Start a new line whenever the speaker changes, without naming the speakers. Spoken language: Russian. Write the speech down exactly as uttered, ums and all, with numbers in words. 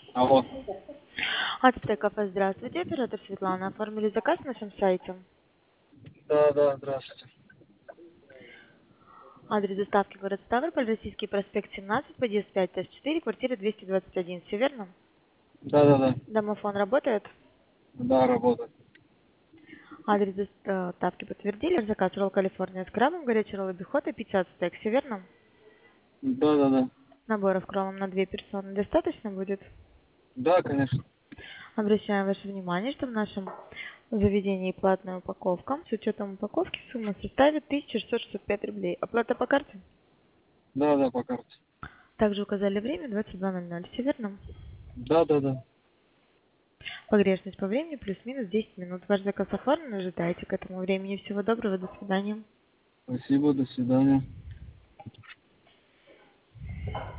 Алло.
Ацтек кафе, здравствуйте, оператор Светлана. Оформили заказ на нашем сайте.
Да, да, здравствуйте.
Адрес доставки город Ставрополь, Российский проспект семнадцать, подъезд пять, этаж четыре, квартира двести двадцать один. Все верно?
Да, да, да.
Домофон работает?
Да, работает.
Адрес доставки подтвердили. Ваш заказ ролл Калифорния с крабом, горячий ролл обихода, пятьдесят стек. Все верно?
Да, да, да.
Наборов кроллом на две персоны достаточно будет?
Да, конечно.
Обращаем ваше внимание, что в нашем заведении платная упаковка. С учетом упаковки сумма составит тысяча шестьсот шестьдесят пять рублей. Оплата по карте?
Да, да, по карте.
Также указали время двадцать два ноль ноль. Все верно?
Да, да, да.
Погрешность по времени плюс-минус десять минут. Ваш заказ оформлен, ожидайте к этому времени. Всего доброго, до свидания.
Спасибо, до свидания.